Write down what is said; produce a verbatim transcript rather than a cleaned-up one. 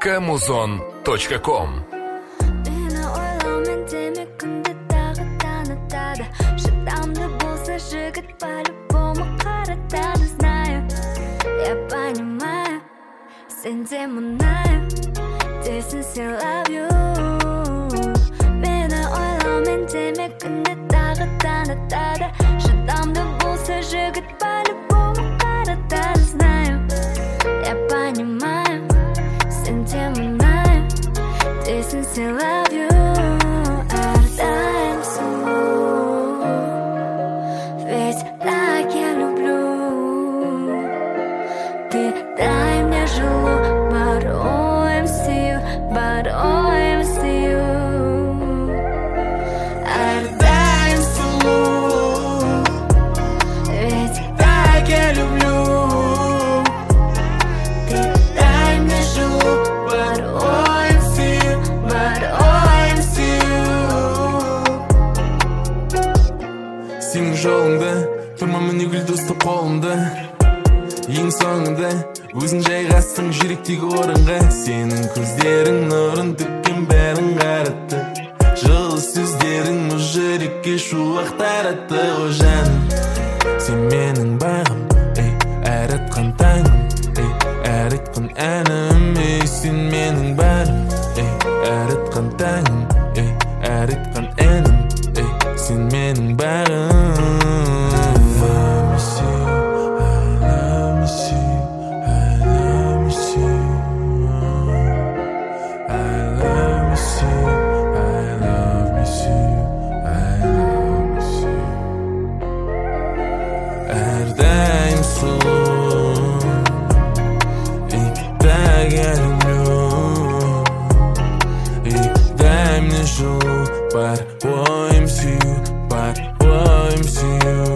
точка музон точка ком. Мені ойлаумен демек күнде тағы танытады. Шыдамды болса жігіт по-любому қаратады. Знаю, я понимаю, сен де мұнаю, дейсің сен love you. Мені ойлаумен демек күнде тағы танытады. Шыдамды болса жігіт по-любому қаратады. Знаю, я понимаю, сен де мұнаю, дейсің сен love you. Әрдайым сұлу, ведь так я люблю. Ты дай мне жилу, порой мстию, порой мстию. Әрдайым сұлу, ведь так я люблю. Ты дай мне жилу, порой мстию, порой мстию. Сенің жолыңды тұрмамын үгілді ұстап қолымды. Ең соңында өзің жайғастың жүректегі орынға. Сенің көздерің нұрын төккен бәрін қаратты. Жылы сөздерің мұз жүрекке шуақ таратты. О жаным, сен менің бағым, ей, әр атқан таңым, ей, әр айтқан әнім, ей, сен менің барым, ей, әр атқан таңым, ей, әр айтқан әнім, ей, сен менің бағым. Әрдайым сұлу, и так я люблю. И дай мне жилу, порой мстию, порой мстию.